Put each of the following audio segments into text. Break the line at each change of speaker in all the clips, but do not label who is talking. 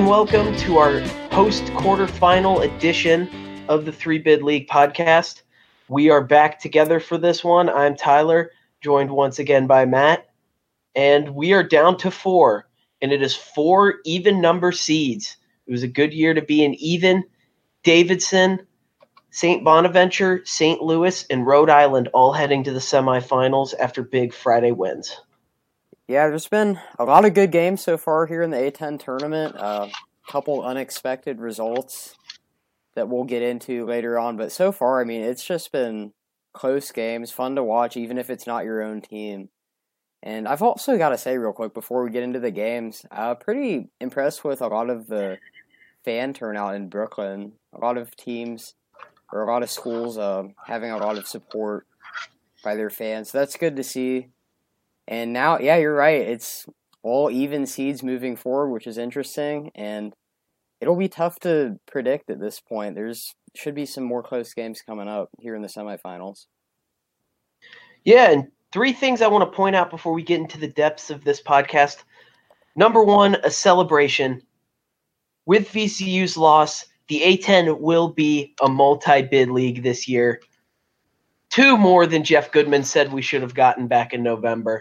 welcome to our post-quarterfinal edition of the 3-Bid League podcast. We are back together for this one. I'm Tyler, joined once again by Matt, and we are down to 4, and it is 4 even number seeds. It was a good year to be an even. Davidson, St. Bonaventure, St. Louis, and Rhode Island all heading to the semifinals after big Friday wins.
Yeah, there's been a lot of good games so far here in the A10 tournament. A couple unexpected results that we'll get into later on. But so far, I mean, it's just been close games, fun to watch, even if it's not your own team. And I've also got to say real quick before we get into the games, pretty impressed with a lot of the fan turnout in Brooklyn. A lot of teams or a lot of schools having a lot of support by their fans. So that's good to see. And now, yeah, you're right. It's all even seeds moving forward, which is interesting. And it'll be tough to predict at this point. There's should be some more close games coming up here in the semifinals.
Yeah, and 3 things I want to point out before we get into the depths of this podcast. Number 1, a celebration. With VCU's loss, the A10 will be a multi-bid league this year. 2 more than Jeff Goodman said we should have gotten back in November.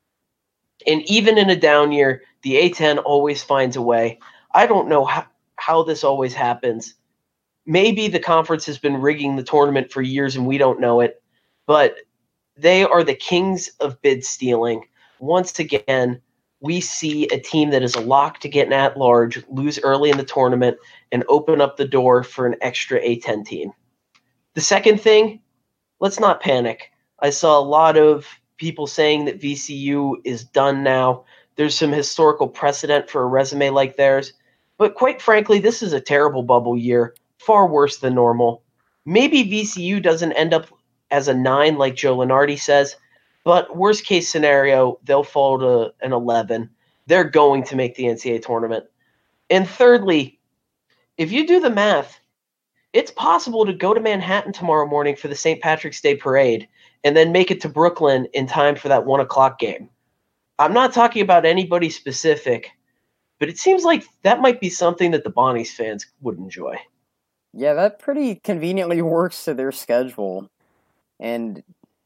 And even in a down year, the A10 always finds a way. I don't know how this always happens. Maybe the conference has been rigging the tournament for years and we don't know it, but they are the kings of bid stealing. Once again, we see a team that is a lock to get an at-large, lose early in the tournament, and open up the door for an extra A10 team. The second thing, let's not panic. I saw a lot of people saying that VCU is done now. There's some historical precedent for a resume like theirs. But quite frankly, this is a terrible bubble year, far worse than normal. Maybe VCU doesn't end up as a 9 like Joe Lunardi says, but worst case scenario, they'll fall to an 11. They're going to make the NCAA tournament. And thirdly, if you do the math, it's possible to go to Manhattan tomorrow morning for the St. Patrick's Day parade and then make it to Brooklyn in time for that 1 o'clock game. I'm not talking about anybody specific, but it seems like that might be something that the Bonnies fans would enjoy.
Yeah, that pretty conveniently works to their schedule. And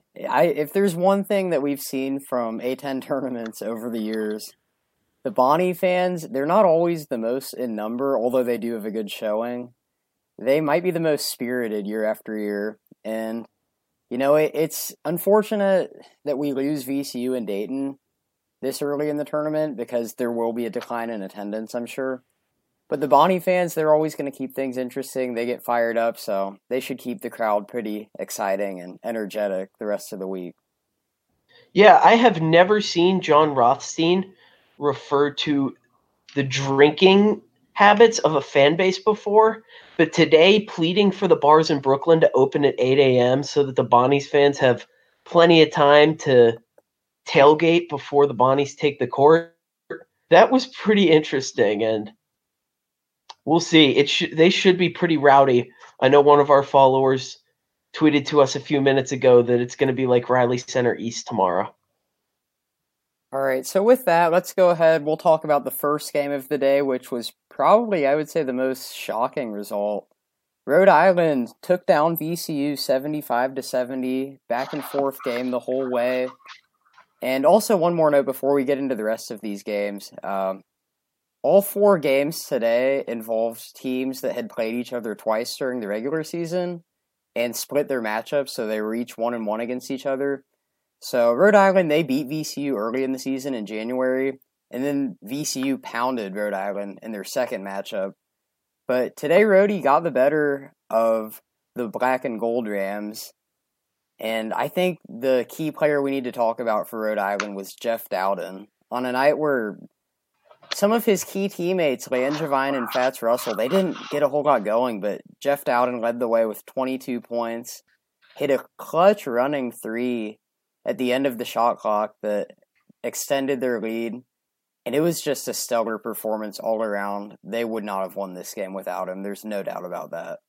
if there's one thing that we've seen from A10 tournaments over the years, the Bonnie fans, they're not always the most in number, although they do have a good showing. They might be the most spirited year after year. And, you know, it's unfortunate that we lose VCU and Dayton this early in the tournament because there will be a decline in attendance, I'm sure. But the Bonnie fans, they're always going to keep things interesting. They get fired up, so they should keep the crowd pretty exciting and energetic the rest of the week.
Yeah, I have never seen John Rothstein refer to the drinking habits of a fan base before, but today pleading for the bars in Brooklyn to open at 8 a.m. so that the Bonnies fans have plenty of time to tailgate before the Bonnies take the court, that was pretty interesting, and we'll see. They should be pretty rowdy. I know one of our followers tweeted to us a few minutes ago that it's going to be like Riley Center East tomorrow.
All right, so with that, let's go ahead. We'll talk about the first game of the day, which was probably, I would say, the most shocking result. Rhode Island took down VCU 75-70, back and forth game the whole way. And also one more note before we get into the rest of these games. All 4 games today involved teams that had played each other twice during the regular season and split their matchups, so they were each 1-1 against each other. So Rhode Island, they beat VCU early in the season in January, and then VCU pounded Rhode Island in their second matchup. But today Rhodey got the better of the Black and Gold Rams, and I think the key player we need to talk about for Rhode Island was Jeff Dowden. On a night where some of his key teammates, Langevin and Fats Russell, they didn't get a whole lot going, but Jeff Dowden led the way with 22 points, hit a clutch running 3 at the end of the shot clock that extended their lead, and it was just a stellar performance all around. They would not have won this game without him. There's no doubt about that.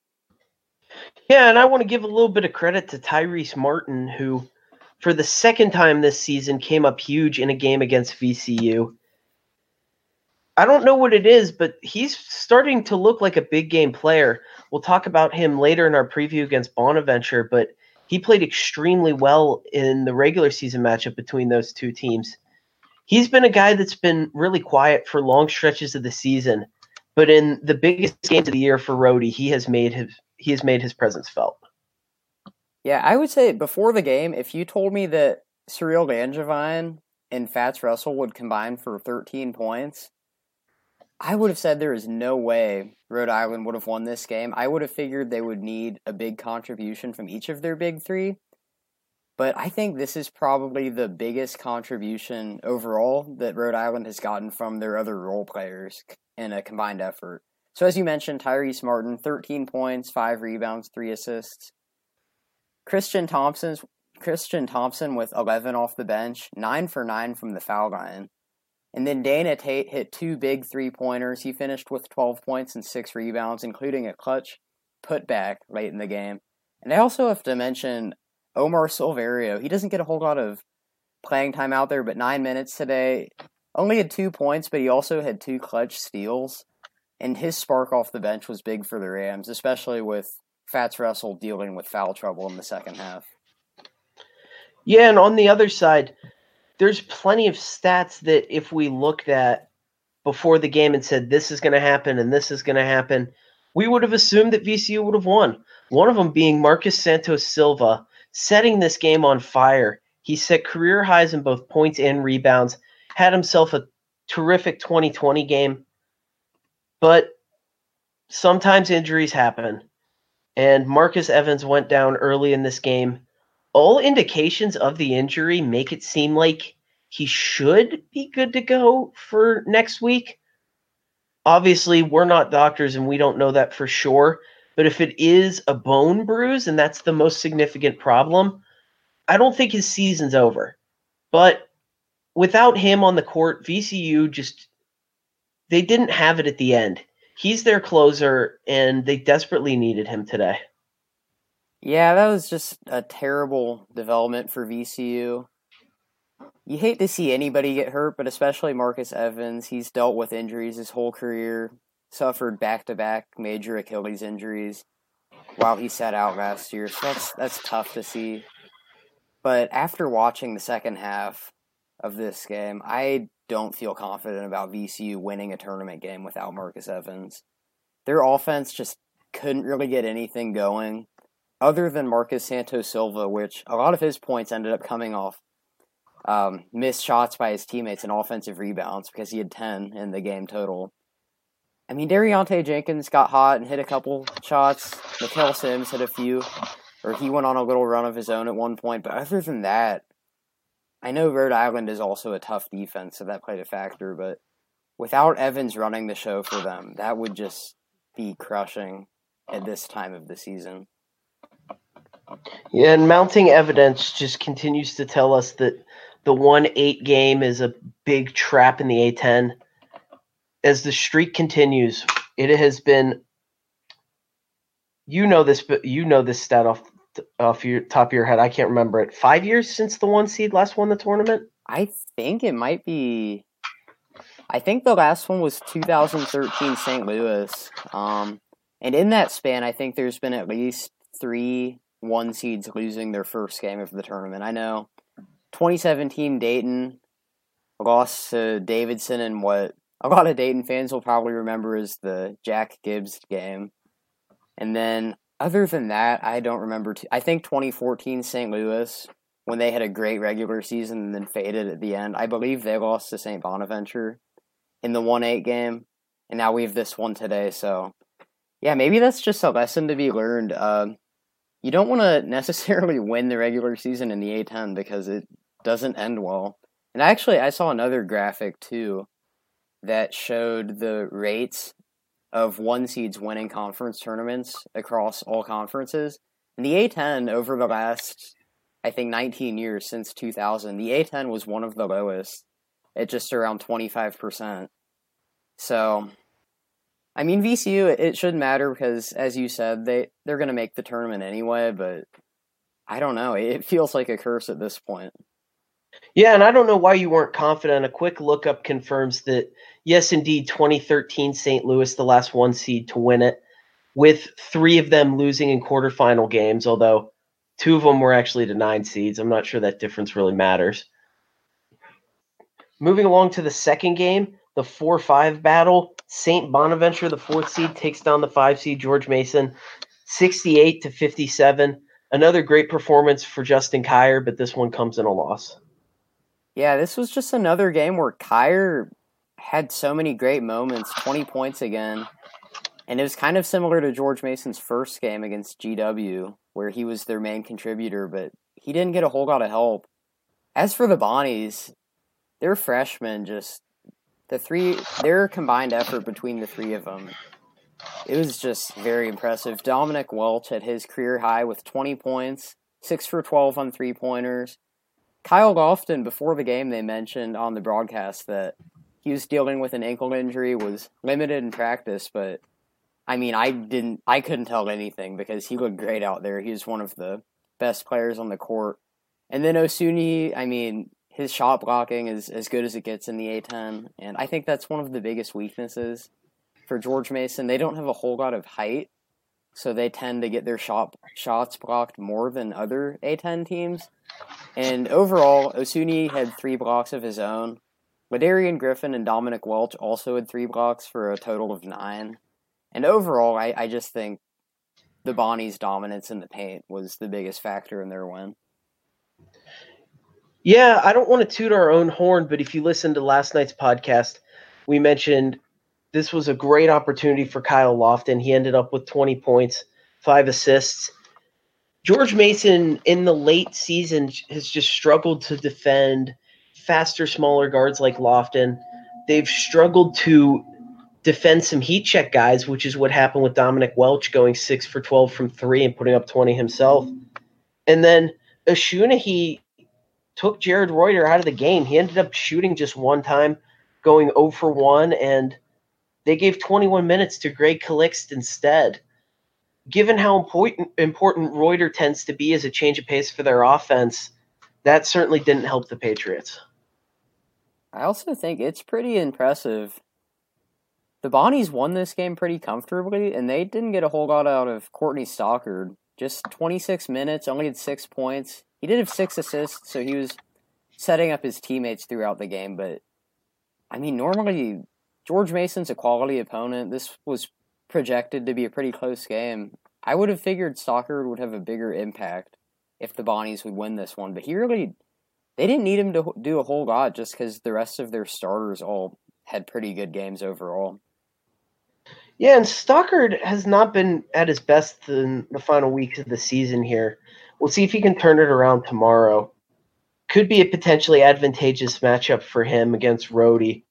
Yeah, and I want to give a little bit of credit to Tyrese Martin, who, for the second time this season, came up huge in a game against VCU. I don't know what it is, but he's starting to look like a big game player. We'll talk about him later in our preview against Bonaventure, but he played extremely well in the regular season matchup between those two teams. He's been a guy that's been really quiet for long stretches of the season, but in the biggest games of the year for Rhodey, he has made his presence felt.
Yeah, I would say before the game, if you told me that Cyril Langevin and Fats Russell would combine for 13 points, I would have said there is no way Rhode Island would have won this game. I would have figured they would need a big contribution from each of their big three. But I think this is probably the biggest contribution overall that Rhode Island has gotten from their other role players in a combined effort. So as you mentioned, Tyrese Martin, 13 points, 5 rebounds, 3 assists. Christian Thompson with 11 off the bench, 9 for 9 from the foul line. And then Dana Tate hit 2 big 3-pointers. He finished with 12 points and 6 rebounds, including a clutch putback late in the game. And I also have to mention Omar Silverio. He doesn't get a whole lot of playing time out there, but 9 minutes today. Only had 2 points, but he also had 2 clutch steals. And his spark off the bench was big for the Rams, especially with Fats Russell dealing with foul trouble in the second half.
Yeah, and on the other side, there's plenty of stats that if we looked at before the game and said this is going to happen and this is going to happen, we would have assumed that VCU would have won. One of them being Marcus Santos Silva, setting this game on fire. He set career highs in both points and rebounds, had himself a terrific 2020 game. But sometimes injuries happen, and Marcus Evans went down early in this game. All indications of the injury make it seem like he should be good to go for next week. Obviously, we're not doctors and we don't know that for sure. But if it is a bone bruise and that's the most significant problem, I don't think his season's over. But without him on the court, VCU they didn't have it at the end. He's their closer, and they desperately needed him today.
Yeah, that was just a terrible development for VCU. You hate to see anybody get hurt, but especially Marcus Evans. He's dealt with injuries his whole career, suffered back-to-back major Achilles injuries while he sat out last year, so that's tough to see. But after watching the second half of this game, I don't feel confident about VCU winning a tournament game without Marcus Evans. Their offense just couldn't really get anything going other than Marcus Santos Silva, which a lot of his points ended up coming off missed shots by his teammates and offensive rebounds because he had 10 in the game total. I mean, De'Riante Jenkins got hot and hit a couple shots. Mikal Sims hit a few, or he went on a little run of his own at one point. But other than that, I know Rhode Island is also a tough defense, so that played a factor. But without Evans running the show for them, that would just be crushing at this time of the season.
Yeah, and mounting evidence just continues to tell us that the 1-8 game is a big trap in the A10. As the streak continues, it has been, you know this stat off your top of your head. I can't remember it. 5 years since the 1 seed last won the tournament?
I think it might be. I think the last one was 2013 St. Louis. And in that span, I think there's been at least 3 1 seeds losing their first game of the tournament. I know 2017 Dayton lost to Davidson in what a lot of Dayton fans will probably remember as the Jack Gibbs game. And then other than that, I don't remember. I think 2014 St. Louis, when they had a great regular season and then faded at the end, I believe they lost to St. Bonaventure in the 1-8 game. And now we have this one today. So, yeah, maybe that's just a lesson to be learned. You don't want to necessarily win the regular season in the A10 because it doesn't end well. And actually, I saw another graphic, too, that showed the rates of 1 seeds winning conference tournaments across all conferences. And the A10 over the last, I think, 19 years since 2000, the A10 was one of the lowest at just around 25%. So, I mean, VCU, it shouldn't matter because, as you said, they're going to make the tournament anyway, but I don't know. It feels like a curse at this point.
Yeah, and I don't know why you weren't confident. A quick lookup confirms that, yes, indeed, 2013 St. Louis, the last one seed to win it, with 3 of them losing in quarterfinal games, although 2 of them were actually to 9 seeds. I'm not sure that difference really matters. Moving along to the second game, the 4-5 battle. St. Bonaventure, the 4th seed, takes down the 5 seed George Mason, 68-57. Another great performance for Justin Kier, but this one comes in a loss.
Yeah, this was just another game where Kier had so many great moments, 20 points again. And it was kind of similar to George Mason's first game against GW, where he was their main contributor, but he didn't get a whole lot of help. As for the Bonnies, their freshmen their combined effort between the 3 of them, it was just very impressive. Dominic Welch at his career high with 20 points, 6 for 12 on 3-pointers. Kyle Lofton, before the game, they mentioned on the broadcast that he was dealing with an ankle injury, was limited in practice, but I mean, I couldn't tell anything because he looked great out there. He was one of the best players on the court. And then Osuni, I mean, his shot blocking is as good as it gets in the A-10, and I think that's one of the biggest weaknesses for George Mason. They don't have a whole lot of height, so they tend to get their shots blocked more than other A-10 teams. And overall, Osuni had 3 blocks of his own. Ladarian Griffin and Dominic Welch also had 3 blocks for a total of 9. And overall, I just think the Bonnies' dominance in the paint was the biggest factor in their win.
Yeah, I don't want to toot our own horn, but if you listen to last night's podcast, we mentioned this was a great opportunity for Kyle Lofton. He ended up with 20 points, 5 assists. George Mason in the late season has just struggled to defend faster, smaller guards like Lofton. They've struggled to defend some heat check guys, which is what happened with Dominic Welch going 6 for 12 from 3 and putting up 20 himself. And then Ashuna, he took Jared Reuter out of the game. He ended up shooting just one time, going 0 for 1, and they gave 21 minutes to Greg Calixt instead. Given how important Reuter tends to be as a change of pace for their offense, that certainly didn't help the Patriots.
I also think it's pretty impressive. The Bonnies won this game pretty comfortably, and they didn't get a whole lot out of Courtney Stockard. Just 26 minutes, only had 6 points. He did have 6 assists, so he was setting up his teammates throughout the game. But, I mean, normally George Mason's a quality opponent. This was projected to be a pretty close game. I would have figured Stockard would have a bigger impact if the Bonnies would win this one. But they didn't need him to do a whole lot just because the rest of their starters all had pretty good games overall.
Yeah, and Stockard has not been at his best in the final weeks of the season here. We'll see if he can turn it around tomorrow. Could be a potentially advantageous matchup for him against Rhodey.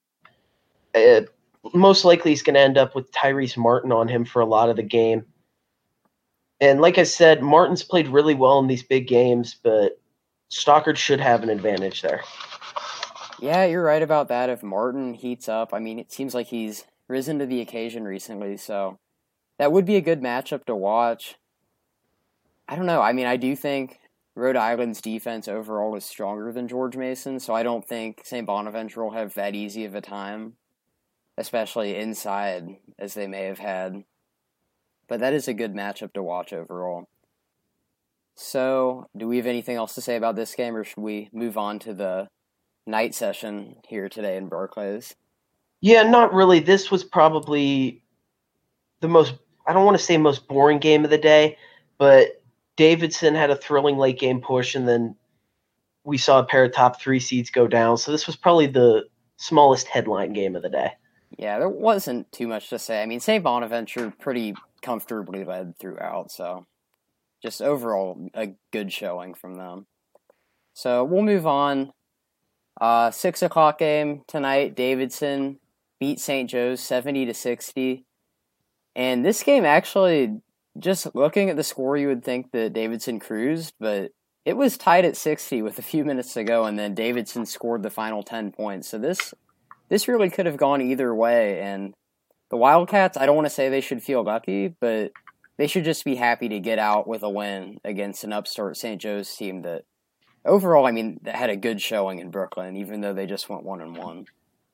Most likely he's going to end up with Tyrese Martin on him for a lot of the game. And like I said, Martin's played really well in these big games, but Stockard should have an advantage there.
Yeah, you're right about that. If Martin heats up, I mean, it seems like he's risen to the occasion recently, so that would be a good matchup to watch. I don't know. I mean, I do think Rhode Island's defense overall is stronger than George Mason, so I don't think St. Bonaventure will have that easy of a time, especially inside, as they may have had. But that is a good matchup to watch overall. So, do we have anything else to say about this game, or should we move on to the night session here today in Barclays?
Yeah, not really. This was probably the most, I don't want to say most boring game of the day, but Davidson had a thrilling late game push, and then we saw a pair of top 3 seeds go down. So this was probably the smallest headline game of the day.
Yeah, there wasn't too much to say. I mean, St. Bonaventure pretty comfortably led throughout, so just overall a good showing from them. So we'll move on. 6 o'clock game tonight. Davidson beat St. Joe's 70-60. And this game actually, just looking at the score, you would think that Davidson cruised, but it was tied at 60 with a few minutes to go, and then Davidson scored the final 10 points. So this really could have gone either way, and the Wildcats, I don't want to say they should feel lucky, but they should just be happy to get out with a win against an upstart St. Joe's team that overall, I mean, they had a good showing in Brooklyn, even though they just went 1-1.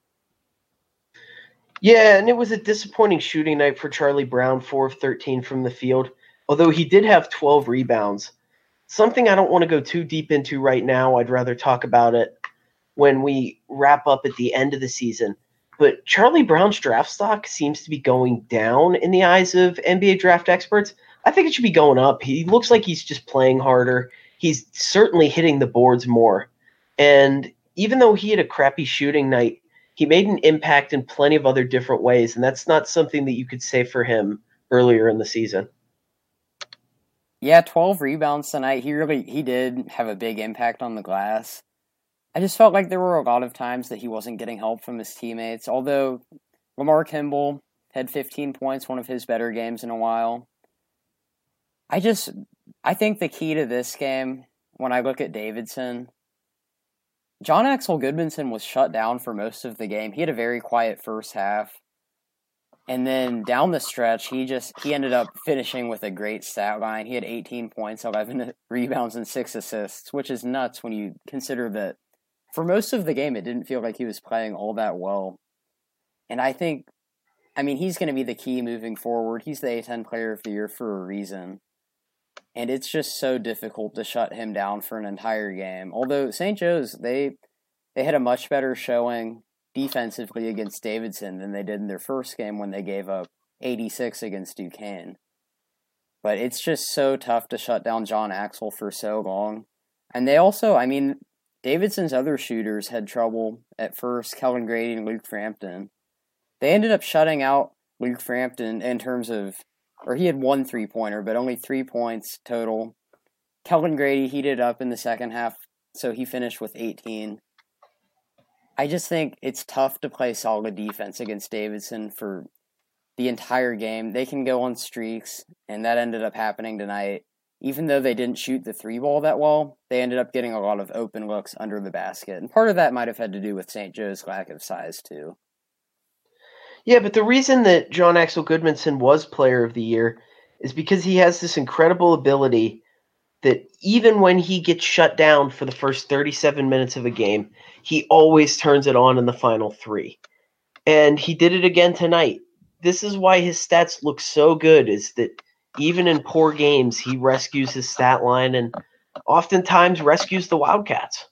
Yeah, and it was a disappointing shooting night for Charlie Brown, 4 of 13 from the field, although he did have 12 rebounds. Something I don't want to go too deep into right now. I'd rather talk about it when we wrap up at the end of the season. But Charlie Brown's draft stock seems to be going down in the eyes of NBA draft experts. I think it should be going up. He looks like he's just playing harder. He's certainly hitting the boards more. And even though he had a crappy shooting night, he made an impact in plenty of other different ways, and that's not something that you could say for him earlier in the season.
Yeah, 12 rebounds tonight. He did have a big impact on the glass. I just felt like there were a lot of times that he wasn't getting help from his teammates, although Lamar Kimball had 15 points, one of his better games in a while. I think the key to this game, when I look at Davidson, John Axel Goodmanson was shut down for most of the game. He had a very quiet first half. And then down the stretch, he ended up finishing with a great stat line. He had 18 points, 11 rebounds, and 6 assists, which is nuts when you consider that for most of the game, it didn't feel like he was playing all that well. And he's going to be the key moving forward. He's the A10 Player of the Year for a reason. And it's just so difficult to shut him down for an entire game. Although St. Joe's, they had a much better showing defensively against Davidson than they did in their first game when they gave up 86 against Duquesne. But it's just so tough to shut down John Axel for so long. And they also, Davidson's other shooters had trouble at first, Kellen Grady and Luke Frampton. They ended up shutting out Luke Frampton in terms of, or he had 1 3-pointer, but only 3 points total. Kellen Grady heated up in the second half, so he finished with 18. I just think it's tough to play solid defense against Davidson for the entire game. They can go on streaks, and that ended up happening tonight. Even though they didn't shoot the 3-ball that well, they ended up getting a lot of open looks under the basket. And part of that might have had to do with St. Joe's lack of size, too.
Yeah, but the reason that John Axel Goodmanson was Player of the Year is because he has this incredible ability that even when he gets shut down for the first 37 minutes of a game, he always turns it on in the final 3. And he did it again tonight. This is why his stats look so good, is that even in poor games, he rescues his stat line and oftentimes rescues the Wildcats.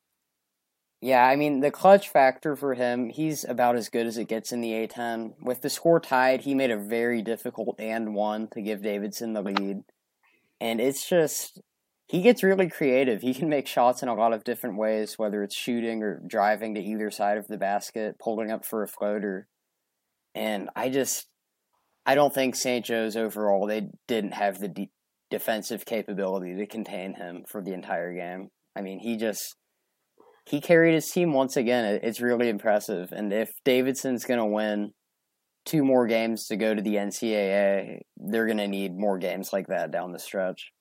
Yeah, the clutch factor for him, he's about as good as it gets in the A10. With the score tied, he made a very difficult and one to give Davidson the lead. And it's just, he gets really creative. He can make shots in a lot of different ways, whether it's shooting or driving to either side of the basket, pulling up for a floater. And I don't think St. Joe's overall, they didn't have the defensive capability to contain him for the entire game. He carried his team once again. It's really impressive. And if Davidson's going to win 2 more games to go to the NCAA, they're going to need more games like that down the stretch.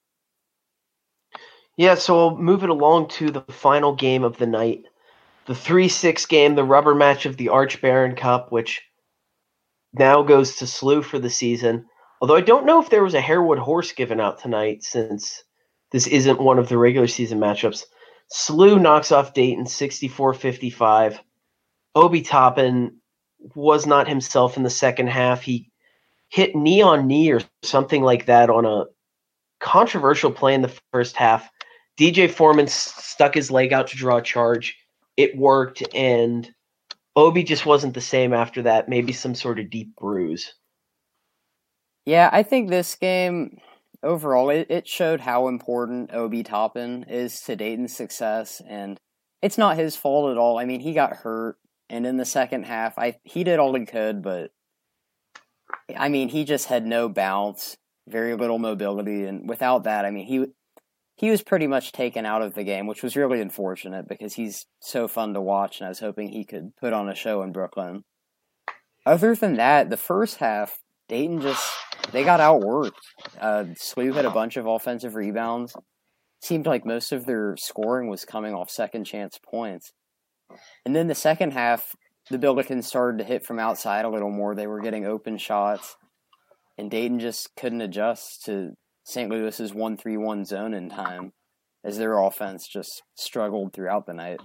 Yeah, so I'll move it along to the final game of the night. The 3-6 game, the rubber match of the Arch Baron Cup, which now goes to SLU for the season. Although I don't know if there was a Harewood horse given out tonight, since this isn't one of the regular season matchups. SLU knocks off Dayton 64-55. Obi Toppin was not himself in the second half. He hit knee on knee or something like that on a controversial play in the first half. DJ Foreman stuck his leg out to draw a charge. It worked, and Obi just wasn't the same after that. Maybe some sort of deep bruise.
Yeah, I think this game, overall, it showed how important Obi Toppin is to Dayton's success, and it's not his fault at all. He got hurt, and in the second half, he did all he could, but he just had no bounce, very little mobility, and without that, he was pretty much taken out of the game, which was really unfortunate because he's so fun to watch, and I was hoping he could put on a show in Brooklyn. Other than that, the first half, Dayton they got outworked. SLU had a bunch of offensive rebounds. Seemed like most of their scoring was coming off second chance points. And then the second half, the Billikens started to hit from outside a little more. They were getting open shots, and Dayton just couldn't adjust to St. Louis's 1-3-1 zone in time. as their offense just struggled throughout the night.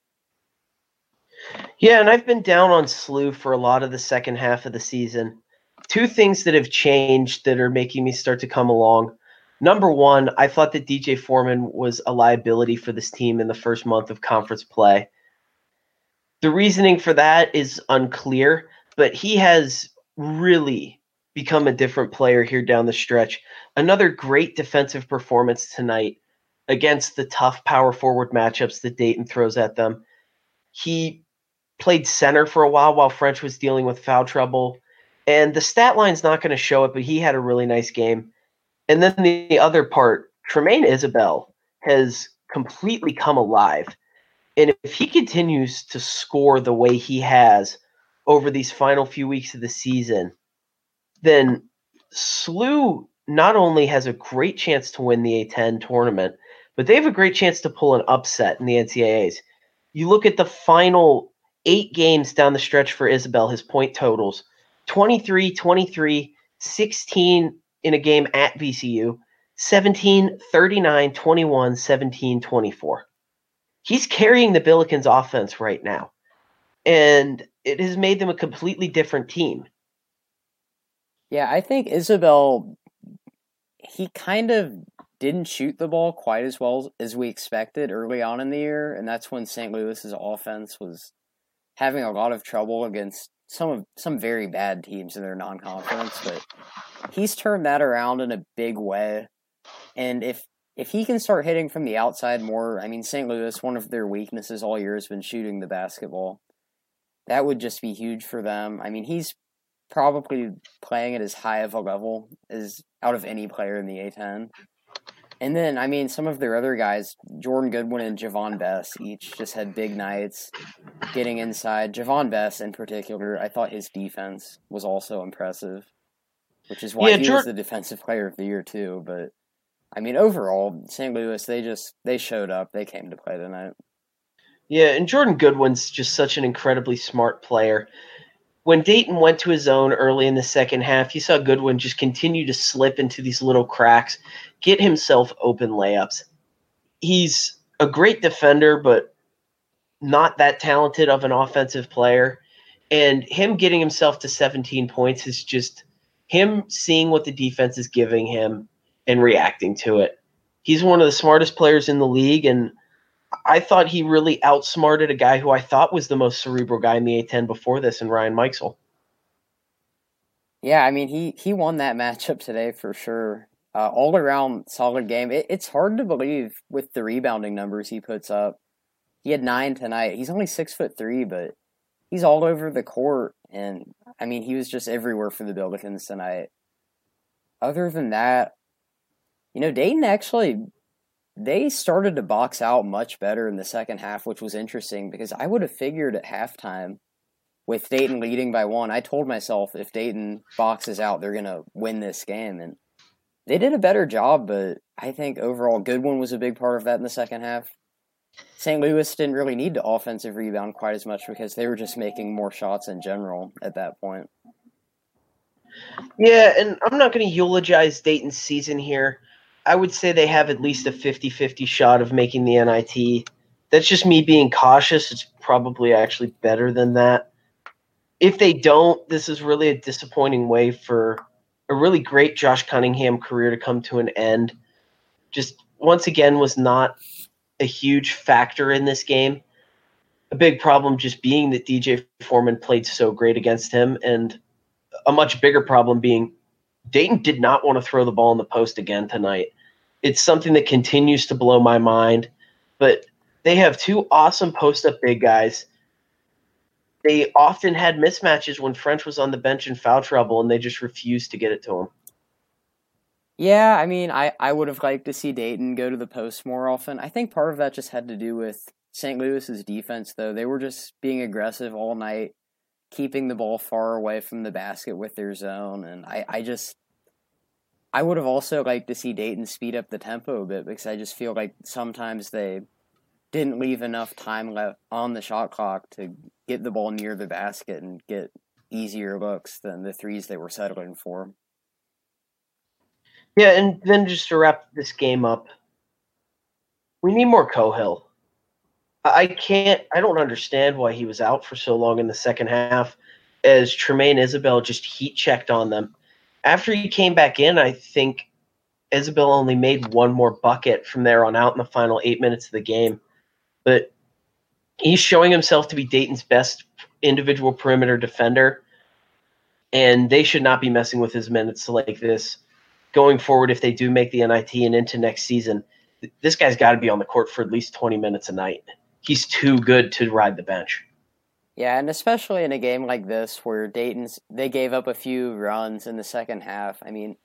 Yeah, and I've been down on SLU for a lot of the second half of the season. Two things that have changed that are making me start to come along. Number one, I thought that DJ Foreman was a liability for this team in the first month of conference play. The reasoning for that is unclear, but he has really become a different player here down the stretch. Another great defensive performance tonight against the tough power forward matchups that Dayton throws at them. He played center for a while French was dealing with foul trouble. And the stat line's not going to show it, but he had a really nice game. And then the other part, Tremaine Isabel has completely come alive. And if he continues to score the way he has over these final few weeks of the season, then SLU not only has a great chance to win the A10 tournament, but they have a great chance to pull an upset in the NCAAs. You look at the final 8 games down the stretch for Isabel, his point totals, 23, 23, 16 in a game at VCU, 17, 39, 21, 17, 24. He's carrying the Billikens offense right now, and it has made them a completely different team.
Yeah, I think Isabel, he kind of didn't shoot the ball quite as well as we expected early on in the year, and that's when St. Louis's offense was having a lot of trouble against some very bad teams in their non-conference, but he's turned that around in a big way. And if he can start hitting from the outside more, I mean, St. Louis, one of their weaknesses all year has been shooting the basketball. That would just be huge for them. I mean, he's probably playing at as high of a level as out of any player in the A10. And then, I mean, some of their other guys, Jordan Goodwin and Javon Bess, each just had big nights getting inside. Javon Bess, in particular, I thought his defense was also impressive, which is why he was the defensive player of the year, too. But, I mean, overall, St. Louis, they showed up. They came to play tonight.
Yeah, and Jordan Goodwin's just such an incredibly smart player. When Dayton went to his own early in the second half, you saw Goodwin just continue to slip into these little cracks, get himself open layups. He's a great defender, but not that talented of an offensive player. And him getting himself to 17 points is just him seeing what the defense is giving him and reacting to it. He's one of the smartest players in the league, and I thought he really outsmarted a guy who I thought was the most cerebral guy in the A10 before this, in Ryan Mikesell.
Yeah, I mean, he won that matchup today for sure. All around solid game. It's hard to believe with the rebounding numbers he puts up. He had 9 tonight. He's only 6'3", but he's all over the court. And I mean, he was just everywhere for the Billikens tonight. Other than that, you know, Dayton actually, they started to box out much better in the second half, which was interesting because I would have figured at halftime with Dayton leading by 1, I told myself if Dayton boxes out, they're going to win this game. And they did a better job, but I think overall Goodwin was a big part of that in the second half. St. Louis didn't really need to offensive rebound quite as much because they were just making more shots in general at that point.
Yeah, and I'm not going to eulogize Dayton's season here. I would say they have at least a 50-50 shot of making the NIT. That's just me being cautious. It's probably actually better than that. If they don't, this is really a disappointing way for a really great Josh Cunningham career to come to an end. Just once again was not a huge factor in this game. A big problem just being that DJ Foreman played so great against him, and a much bigger problem being Dayton did not want to throw the ball in the post again tonight. It's something that continues to blow my mind, but they have 2 awesome post-up big guys. They often had mismatches when French was on the bench in foul trouble, and they just refused to get it to him.
Yeah, I mean, I would have liked to see Dayton go to the post more often. I think part of that just had to do with St. Louis's defense, though. They were just being aggressive all night, keeping the ball far away from the basket with their zone, and I would have also liked to see Dayton speed up the tempo a bit because I just feel like sometimes they didn't leave enough time left on the shot clock to get the ball near the basket and get easier looks than the threes they were settling for.
Yeah, and then just to wrap this game up, We need more Cohill. I don't understand why he was out for so long in the second half, as Tremaine Isabel just heat checked on them. After he came back in, I think Isabel only made one more bucket from there on out in the final 8 minutes of the game. But he's showing himself to be Dayton's best individual perimeter defender, and they should not be messing with his minutes like this going forward if they do make the NIT and into next season. This guy's got to be on the court for at least 20 minutes a night. He's too good to ride the bench.
Yeah, and especially in a game like this where they gave up a few runs in the second half. I mean,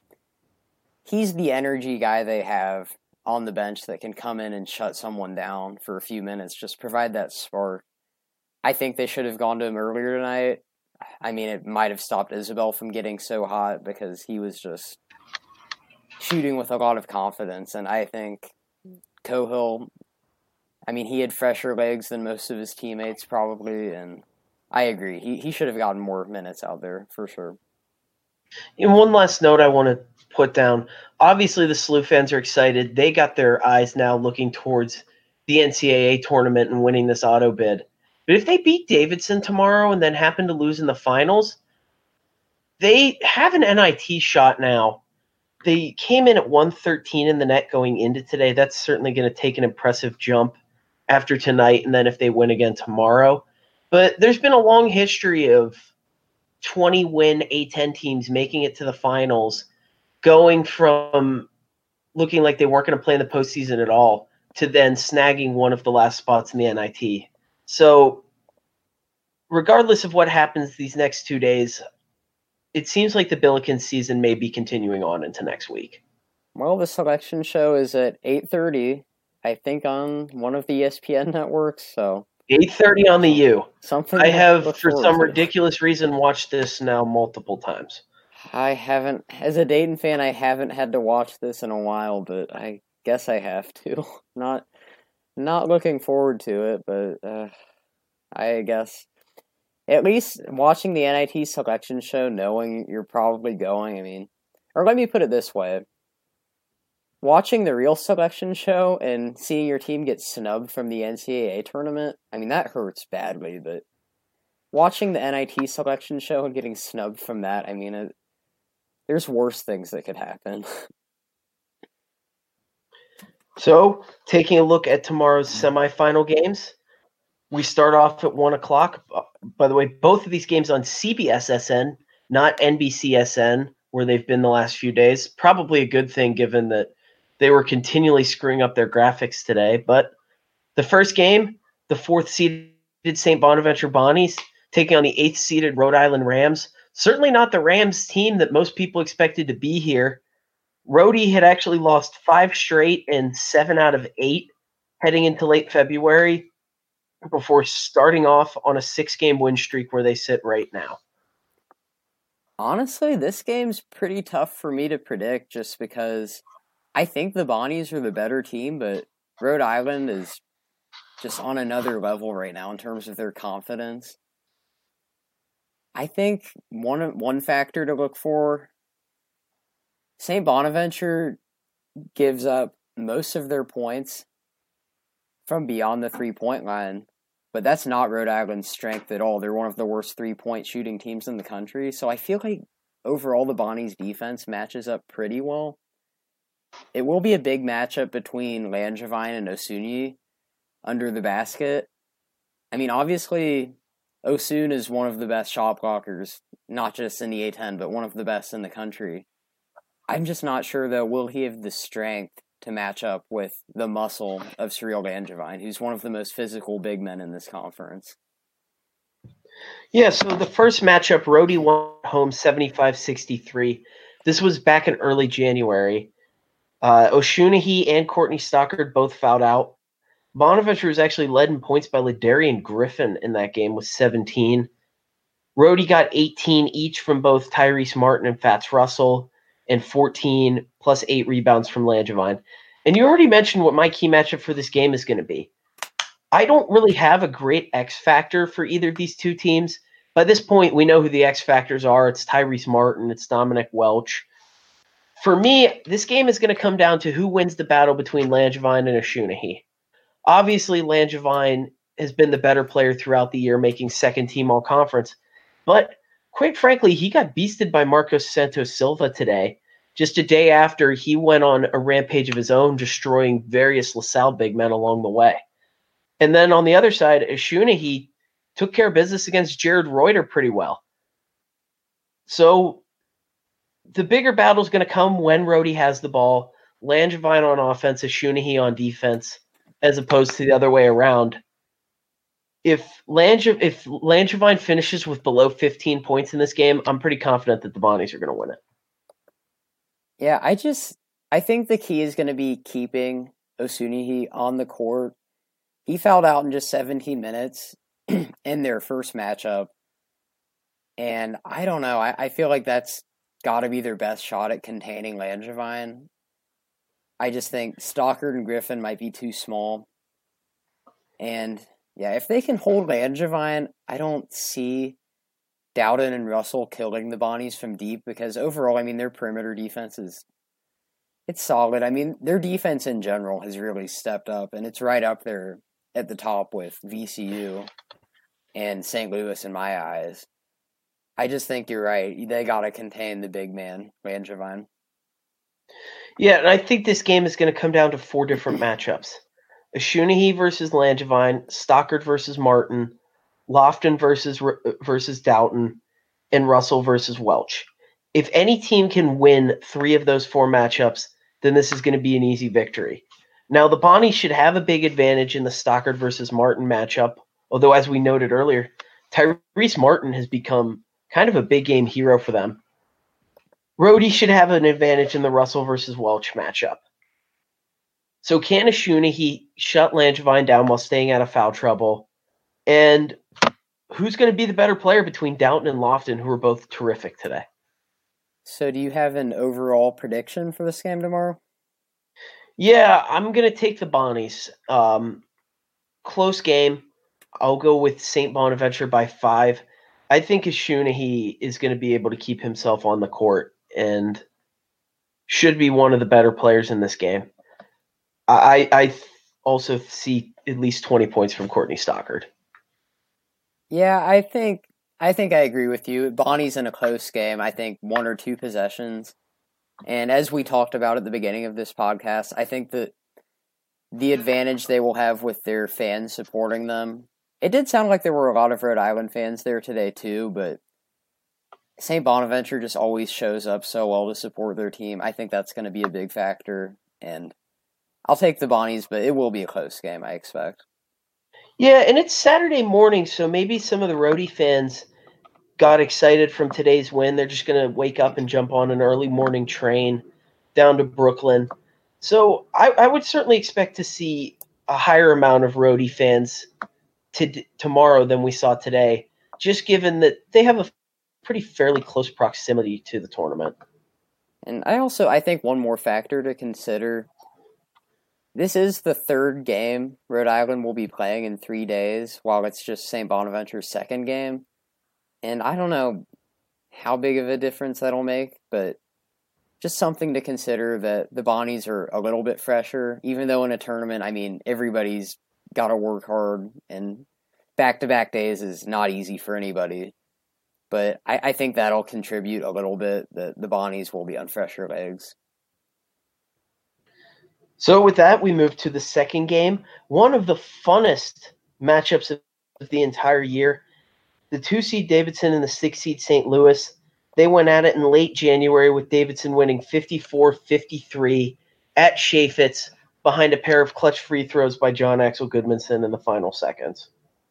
he's the energy guy they have on the bench that can come in and shut someone down for a few minutes, just provide that spark. I think they should have gone to him earlier tonight. I mean, it might have stopped Isabel from getting so hot because he was just shooting with a lot of confidence, and I think Cohill, I mean, he had fresher legs than most of his teammates probably, and I agree. He should have gotten more minutes out there, for sure.
And one last note I want to put down. Obviously, the SLU fans are excited. They got their eyes now looking towards the NCAA tournament and winning this auto bid. But if they beat Davidson tomorrow and then happen to lose in the finals, they have an NIT shot now. They came in at 113 in the net going into today. That's certainly going to take an impressive jump after tonight, and then if they win again tomorrow. But there's been a long history of 20-win A10 teams making it to the finals, going from looking like they weren't going to play in the postseason at all to then snagging one of the last spots in the NIT. So regardless of what happens these next 2 days, it seems like the Billikens season may be continuing on into next week.
Well, the selection show is at 8:30, I think, on one of the ESPN networks. So
8:30 on the U.
Something
I have, for some ridiculous reason, watched this now multiple times.
I haven't, as a Dayton fan, I haven't had to watch this in a while, but I guess I have to. Not looking forward to it, but I guess at least watching the NIT selection show, knowing you're probably going, I mean, or let me put it this way. Watching the real selection show and seeing your team get snubbed from the NCAA tournament, I mean, that hurts badly, but watching the NIT selection show and getting snubbed from that, I mean, there's worse things that could happen.
So, taking a look at tomorrow's semifinal games, we start off at 1 o'clock. By the way, both of these games on CBSSN, not NBCSN, where they've been the last few days. Probably a good thing given that they were continually screwing up their graphics today. But the first game, the 4th-seeded St. Bonaventure Bonnies taking on the 8th-seeded Rhode Island Rams. Certainly not the Rams team that most people expected to be here. Rhodey had actually lost 5 straight and 7 out of 8 heading into late February before starting off on a 6-game win streak where they sit right now.
Honestly, this game's pretty tough for me to predict just because I think the Bonnies are the better team, but Rhode Island is just on another level right now in terms of their confidence. I think one factor to look for, St. Bonaventure gives up most of their points from beyond the 3-point line, but that's not Rhode Island's strength at all. They're one of the worst 3-point shooting teams in the country, so I feel like overall the Bonnies' defense matches up pretty well. It will be a big matchup between Langevin and Osunniyi under the basket. I mean, obviously, Osun is one of the best shot blockers, not just in the A10, but one of the best in the country. I'm just not sure, though, will he have the strength to match up with the muscle of Cyril Langevin, who's one of the most physical big men in this conference.
Yeah, so the first matchup, Rhodey won home 75-63. This was back in early January. Osunniyi and Courtney Stockard both fouled out. Bonaventure was actually led in points by Ladarian Griffin in that game with 17. Rhodey got 18 each from both Tyrese Martin and Fats Russell, and 14 plus 8 rebounds from Langevin. And you already mentioned what my key matchup for this game is going to be. I don't really have a great X factor for either of these two teams. By this point, we know who the X factors are. It's Tyrese Martin. It's Dominic Welch. For me, this game is going to come down to who wins the battle between Langevin and Osunniyi. Obviously, Langevin has been the better player throughout the year, making second team all conference. But quite frankly, he got beasted by Marcos Santos Silva today, just a day after he went on a rampage of his own, destroying various LaSalle big men along the way. And then on the other side, Osunniyi took care of business against Jared Reuter pretty well. So the bigger battle is going to come when Rhodey has the ball. Langevin on offense, Osunniyi on defense, as opposed to the other way around. If Langevin finishes with below 15 points in this game, I'm pretty confident that the Bonnies are going to win it.
Yeah, I think the key is going to be keeping Osunniyi on the court. He fouled out in just 17 minutes in their first matchup. And I don't know. I feel like that's got to be their best shot at containing Langevin. I just think Stockard and Griffin might be too small. And yeah, if they can hold Langevin, I don't see Dowden and Russell killing the Bonnies from deep, because overall, I mean, their perimeter defense it's solid. I mean, their defense in general has really stepped up, and it's right up there at the top with VCU and St. Louis in my eyes. I just think you're right. They got to contain the big man, Langevin.
Yeah, and I think this game is going to come down to 4 different matchups. Osunniyi versus Langevin, Stockard versus Martin, Lofton versus Doughton, and Russell versus Welch. If any team can win 3 of those 4 matchups, then this is going to be an easy victory. Now, the Bonnies should have a big advantage in the Stockard versus Martin matchup, although as we noted earlier, Tyrese Martin has become kind of a big game hero for them. Rhodey should have an advantage in the Russell versus Welch matchup. So can Osunniyi shut Langevin down while staying out of foul trouble? And who's going to be the better player between Doughton and Lofton, who are both terrific today?
So do you have an overall prediction for this game tomorrow?
Yeah, I'm going to take the Bonnies. Close game. I'll go with St. Bonaventure by 5. I think Osunniyi is going to be able to keep himself on the court and should be one of the better players in this game. I also see at least 20 points from Courtney Stockard.
Yeah, I think I agree with you. Bonnie's in a close game. I think 1 or 2 possessions. And as we talked about at the beginning of this podcast, I think that the advantage they will have with their fans supporting them. It did sound like there were a lot of Rhode Island fans there today too, but St. Bonaventure just always shows up so well to support their team. I think that's going to be a big factor, and I'll take the Bonnies, but it will be a close game, I expect.
Yeah, and it's Saturday morning, so maybe some of the Rhodey fans got excited from today's win. They're just going to wake up and jump on an early morning train down to Brooklyn. So I would certainly expect to see a higher amount of Rhodey fans tomorrow than we saw today, just given that they have a pretty fairly close proximity to the tournament.
And I think one more factor to consider. This is the 3rd game Rhode Island will be playing in 3 days, while it's just St. Bonaventure's 2nd game. And I don't know how big of a difference that'll make, but just something to consider that the Bonnies are a little bit fresher, even though in a tournament, I mean, everybody's got to work hard, and back-to-back days is not easy for anybody. But I think that'll contribute a little bit, that the Bonnies will be on fresher legs.
So with that, we move to the second game, one of the funnest matchups of the entire year. The 2-seed Davidson and the 6-seed St. Louis, they went at it in late January with Davidson winning 54-53 at Chaifetz behind a pair of clutch free throws by John Axel Goodmanson in the final seconds.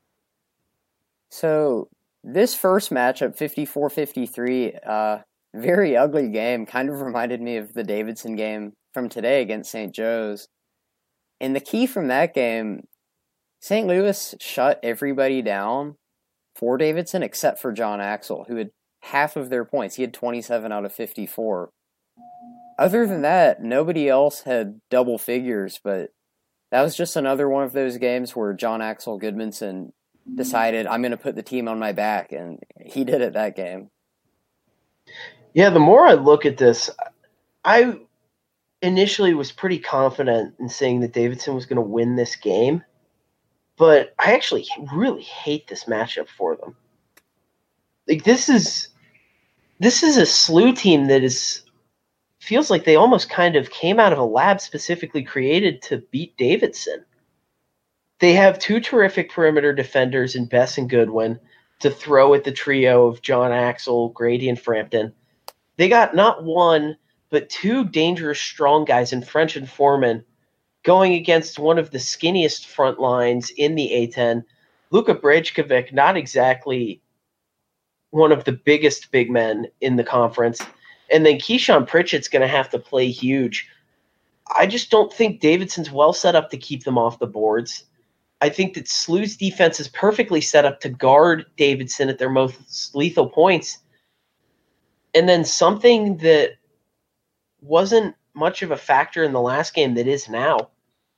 So this first matchup, 54-53, very ugly game, kind of reminded me of the Davidson game from today against St. Joe's. And the key from that game, St. Louis shut everybody down for Davidson except for John Axel, who had half of their points. He had 27 out of 54. Other than that, nobody else had double figures, but that was just another one of those games where John Axel Goodmanson decided, I'm going to put the team on my back, and he did it that game.
Yeah, the more I look at this, I initially was pretty confident in saying that Davidson was going to win this game, but I actually really hate this matchup for them. Like this is a SLU team that feels like they almost kind of came out of a lab specifically created to beat Davidson. They have two terrific perimeter defenders in Bess and Goodwin to throw at the trio of John Axel, Grady, and Frampton. They got not one, but two dangerous strong guys in French and Foreman going against one of the skinniest front lines in the A10. Luka Brejkovic, not exactly one of the biggest big men in the conference. And then Keyshawn Pritchett's going to have to play huge. I just don't think Davidson's well set up to keep them off the boards. I think that SLU's defense is perfectly set up to guard Davidson at their most lethal points. And then something that wasn't much of a factor in the last game that is now.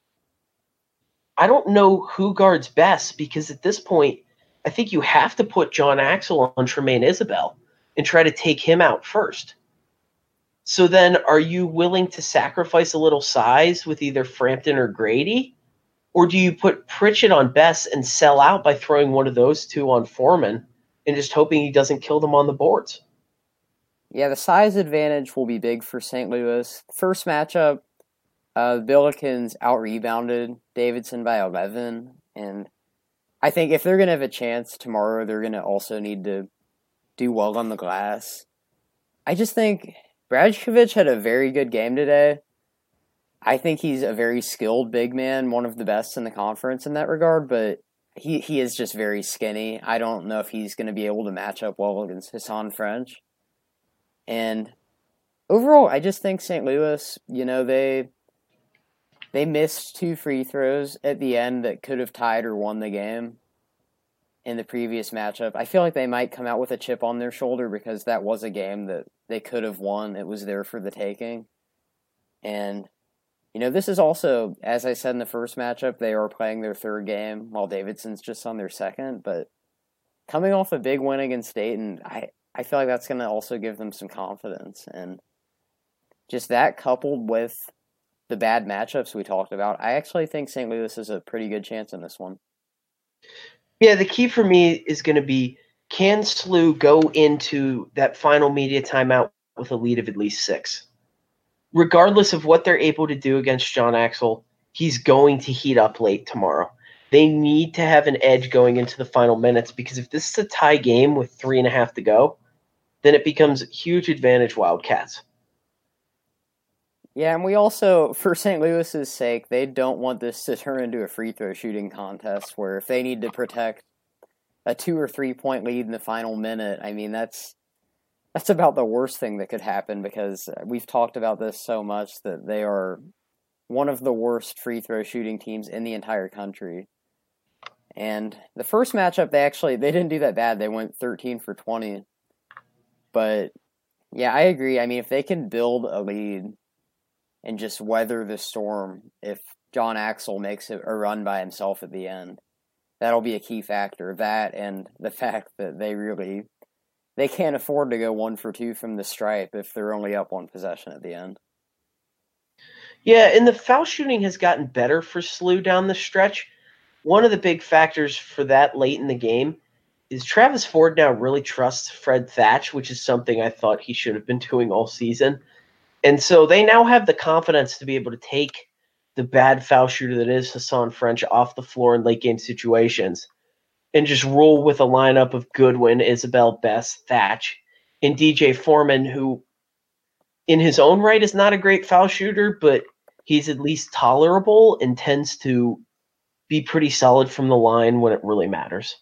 I don't know who guards best because at this point, I think you have to put John Axel on Tremaine Isabel and try to take him out first. So then are you willing to sacrifice a little size with either Frampton or Grady? Or do you put Pritchett on Bess and sell out by throwing one of those two on Foreman and just hoping he doesn't kill them on the boards?
Yeah, the size advantage will be big for St. Louis. First matchup, the Billikens out-rebounded Davidson by 11, and I think if they're going to have a chance tomorrow, they're going to also need to do well on the glass. I just think Brajkovic had a very good game today. I think he's a very skilled big man, one of the best in the conference in that regard, but he is just very skinny. I don't know if he's going to be able to match up well against Hassan French. And overall, I just think St. Louis, they missed two free throws at the end that could have tied or won the game in the previous matchup. I feel like they might come out with a chip on their shoulder because that was a game that they could have won. It was there for the taking. And, this is also, as I said in the first matchup, they are playing their third game while Davidson's just on their second. But coming off a big win against Dayton, I feel like that's going to also give them some confidence. And just that coupled with the bad matchups we talked about, I actually think St. Louis has a pretty good chance in this one.
Yeah, the key for me is going to be, can SLU go into that final media timeout with a lead of at least 6? Regardless of what they're able to do against John Axel, he's going to heat up late tomorrow. They need to have an edge going into the final minutes because if this is a tie game with 3.5 to go, then it becomes a huge advantage Wildcats.
Yeah, and we also, for St. Louis's sake, they don't want this to turn into a free throw shooting contest where if they need to protect a 2 or 3 point lead in the final minute, I mean, that's about the worst thing that could happen because we've talked about this so much that they are one of the worst free throw shooting teams in the entire country. And the first matchup, they didn't do that bad. They went 13 for 20. But, yeah, I agree. I mean, if they can build a lead and just weather the storm, if John Axel makes a run by himself at the end, that'll be a key factor. That and the fact that they can't afford to go 1 for 2 from the stripe if they're only up 1 possession at the end.
Yeah, and the foul shooting has gotten better for SLU down the stretch. One of the big factors for that late in the game is Travis Ford now really trusts Fred Thatch, which is something I thought he should have been doing all season. And so they now have the confidence to be able to take the bad foul shooter that is Hassan French off the floor in late game situations and just roll with a lineup of Goodwin, Isabel, Bess, Thatch, and DJ Foreman, who in his own right is not a great foul shooter, but he's at least tolerable and tends to be pretty solid from the line when it really matters.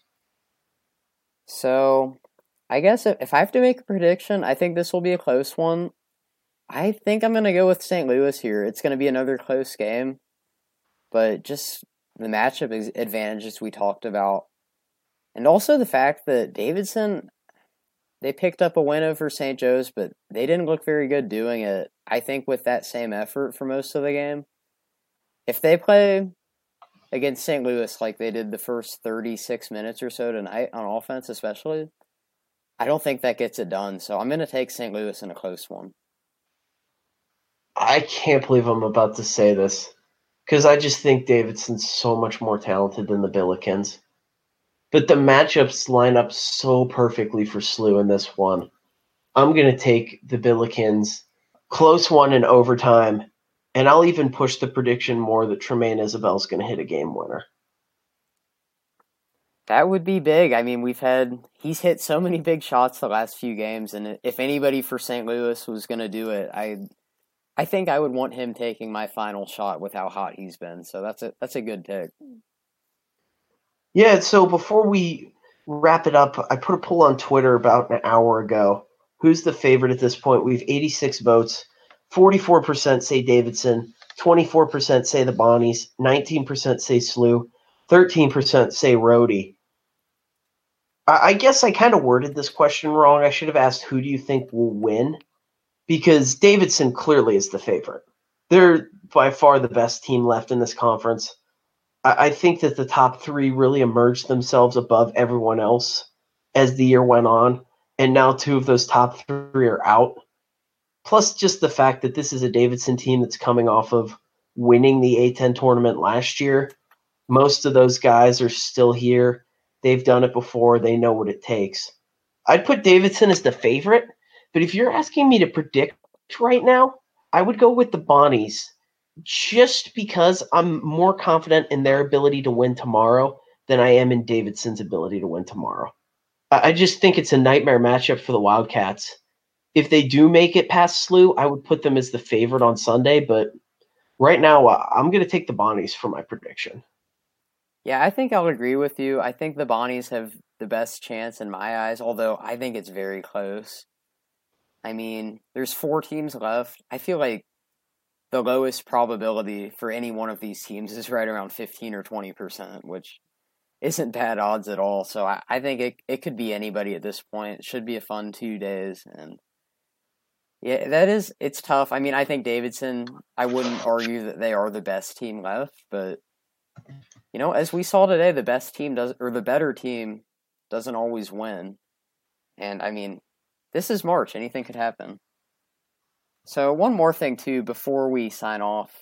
So, I guess if I have to make a prediction, I think this will be a close one. I think I'm going to go with St. Louis here. It's going to be another close game, but just the matchup advantages we talked about. And also the fact that Davidson, they picked up a win over St. Joe's, but they didn't look very good doing it, I think, with that same effort for most of the game. If they play against St. Louis like they did the first 36 minutes or so tonight on offense especially, I don't think that gets it done. So I'm going to take St. Louis in a close one.
I can't believe I'm about to say this because I just think Davidson's so much more talented than the Billikens. But the matchups line up so perfectly for SLU in this one. I'm going to take the Billikens. Close one in overtime. And I'll even push the prediction more that Tremaine Isabel's going to hit a game winner.
That would be big. I mean, he's hit so many big shots the last few games, and if anybody for St. Louis was going to do it, I think I would want him taking my final shot with how hot he's been. So that's a good pick.
Yeah, so before we wrap it up, I put a poll on Twitter about an hour ago. Who's the favorite at this point? We have 86 votes. 44% say Davidson, 24% say the Bonnies, 19% say SLU, 13% say Rhodey. I guess I kind of worded this question wrong. I should have asked, who do you think will win? Because Davidson clearly is the favorite. They're by far the best team left in this conference. I think that the top three really emerged themselves above everyone else as the year went on, and now two of those top three are out. Plus just the fact that this is a Davidson team that's coming off of winning the A-10 tournament last year. Most of those guys are still here. They've done it before. They know what it takes. I'd put Davidson as the favorite, but if you're asking me to predict right now, I would go with the Bonnies just because I'm more confident in their ability to win tomorrow than I am in Davidson's ability to win tomorrow. I just think it's a nightmare matchup for the Wildcats. If they do make it past SLU, I would put them as the favorite on Sunday, but right now I'm going to take the Bonnies for my prediction.
Yeah, I think I'll agree with you. I think the Bonnies have the best chance in my eyes, although I think it's very close. I mean, there's 4 teams left. I feel like the lowest probability for any one of these teams is right around 15 or 20%, which isn't bad odds at all. So I think it could be anybody at this point. It should be a fun 2 days. And yeah, it's tough. I mean, I think Davidson, I wouldn't argue that they are the best team left, but you know, as we saw today, the better team doesn't always win. And I mean, this is March. Anything could happen. So one more thing too, before we sign off,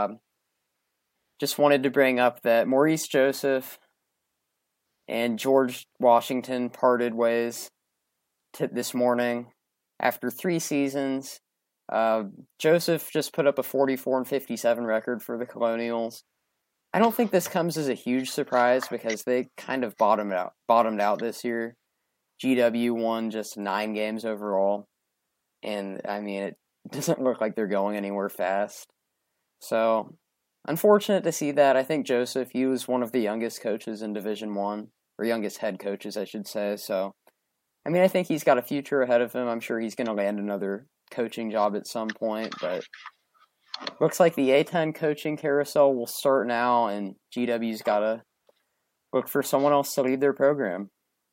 just wanted to bring up that Maurice Joseph and George Washington parted ways this morning after 3 seasons. Joseph just put up a 44-57 record for the Colonials. I don't think this comes as a huge surprise because they kind of bottomed out this year. GW won just 9 games overall, and I mean, it doesn't look like they're going anywhere fast. So, unfortunate to see that. I think Joseph, he was one of the youngest coaches in Division I, or youngest head coaches, I should say. So, I mean, I think he's got a future ahead of him. I'm sure he's going to land another coaching job at some point, but looks like the A-10 coaching carousel will start now, and GW's got to look for someone else to lead their program.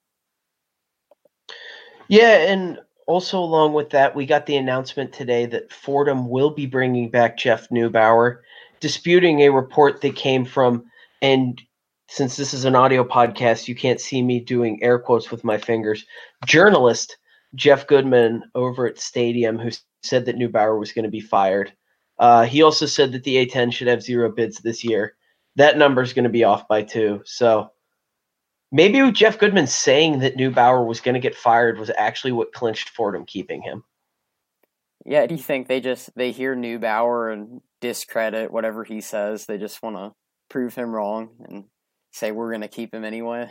Yeah, and also along with that, we got the announcement today that Fordham will be bringing back Jeff Neubauer, disputing a report that came from, and since this is an audio podcast, you can't see me doing air quotes with my fingers, journalist Jeff Goodman over at Stadium, who said that Neubauer was going to be fired. He also said that the A-10 should have 0 bids this year. That number is going to be off by 2. So maybe Jeff Goodman saying that Neubauer was going to get fired was actually what clinched Fordham keeping him.
Yeah, do you think they hear Neubauer and discredit whatever he says? They just want to prove him wrong and say we're going to keep him anyway?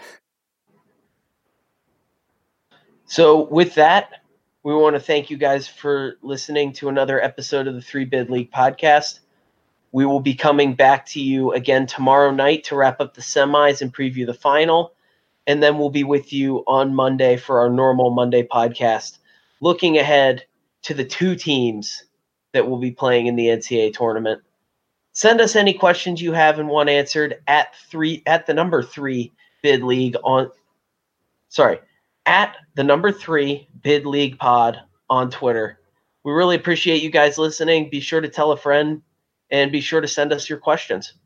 So with that, we want to thank you guys for listening to another episode of the 3 Bid League podcast. We will be coming back to you again tomorrow night to wrap up the semis and preview the final. And then we'll be with you on Monday for our normal Monday podcast, looking ahead to the 2 teams that will be playing in the NCAA tournament. Send us any questions you have and want answered at the number 3 Bid League at the number 3 Bid League Pod on Twitter. We really appreciate you guys listening. Be sure to tell a friend and be sure to send us your questions.